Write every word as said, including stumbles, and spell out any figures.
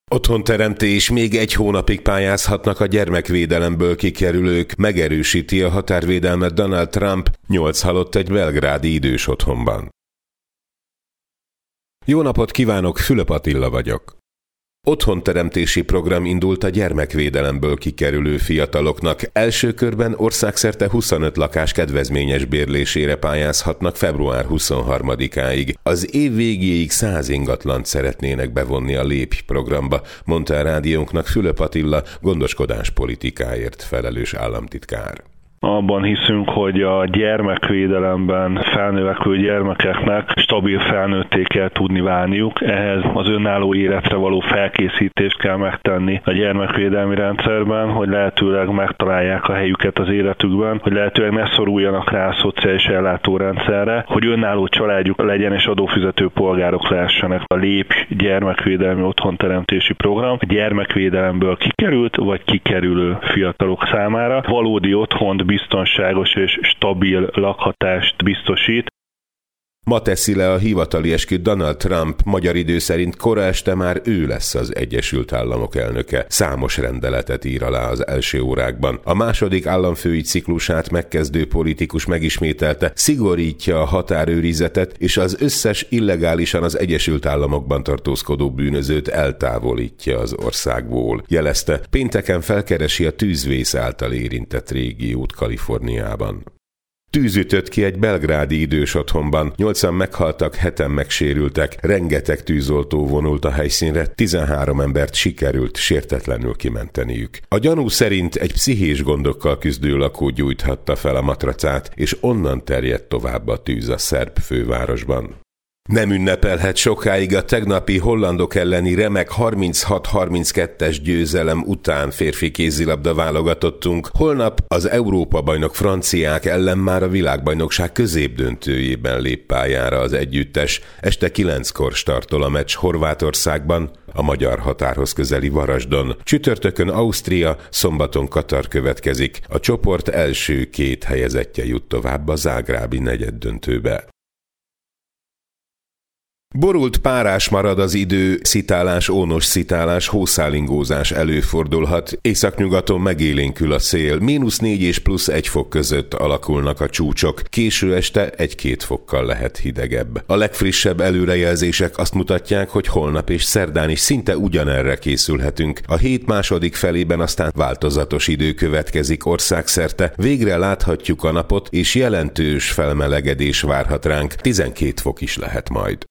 Otthonteremtés, még egy hónapig pályázhatnak a gyermekvédelemből kikerülők, megerősíti a határvédelmet Donald Trump, nyolc halott egy belgrádi idős otthonban. Jó napot kívánok, Fülöp Attila vagyok. Otthonteremtési program indult a gyermekvédelemből kikerülő fiataloknak. Első körben országszerte huszonöt lakás kedvezményes bérlésére pályázhatnak február huszonharmadikáig. Az év végéig száz ingatlant szeretnének bevonni a Lépj programba, mondta a rádiónknak Fülöp Attila, gondoskodás politikáért felelős államtitkár. Abban hiszünk, hogy a gyermekvédelemben felnövekvő gyermekeknek stabil felnőtté kell tudni válniuk. Ehhez az önálló életre való felkészítést kell megtenni a gyermekvédelmi rendszerben, hogy lehetőleg megtalálják a helyüket az életükben, hogy lehetőleg ne szoruljanak rá a szociális ellátórendszerre, hogy önálló családjuk legyen és adófizető polgárok lehessenek. A Lépj gyermekvédelmi otthonteremtési program a gyermekvédelemből kikerült vagy kikerülő fiatalok számára valódi otthont, biztonságos és stabil lakhatást biztosít. Ma teszi le a hivatali esküt Donald Trump, magyar idő szerint kora este már ő lesz az Egyesült Államok elnöke. Számos rendeletet ír alá az első órákban. A második államfői ciklusát megkezdő politikus megismételte, szigorítja a határőrizetet, és az összes illegálisan az Egyesült Államokban tartózkodó bűnözőt eltávolítja az országból. Jelezte, pénteken felkeresi a tűzvész által érintett régiót Kaliforniában. Tűz ütött ki egy belgrádi idős otthonban, nyolcan meghaltak, heten megsérültek, rengeteg tűzoltó vonult a helyszínre, tizenhárom embert sikerült sértetlenül kimenteniük. A gyanú szerint egy pszichés gondokkal küzdő lakó gyújthatta fel a matracát, és onnan terjedt tovább a tűz a szerb fővárosban. Nem ünnepelhet sokáig a tegnapi hollandok elleni remek harminchat harminckettes győzelem után férfi kézilabda válogatottunk. Holnap az Európa-bajnok franciák ellen már a világbajnokság középdöntőjében lép pályára az együttes. Este kilenckor startol a meccs Horvátországban, a magyar határhoz közeli Varasdon. Csütörtökön Ausztria, szombaton Katar következik. A csoport első két helyezettje jut tovább a zágrábi negyeddöntőbe. Borult párás marad az idő, szitálás, ónos szitálás, hószálingózás előfordulhat, északnyugaton megélénkül a szél, mínusz négy és plusz egy fok között alakulnak a csúcsok, késő este egy-két fokkal lehet hidegebb. A legfrissebb előrejelzések azt mutatják, hogy holnap és szerdán is szinte ugyanerre készülhetünk. A hét második felében aztán változatos idő következik országszerte, végre láthatjuk a napot, és jelentős felmelegedés várhat ránk, tizenkét fok is lehet majd.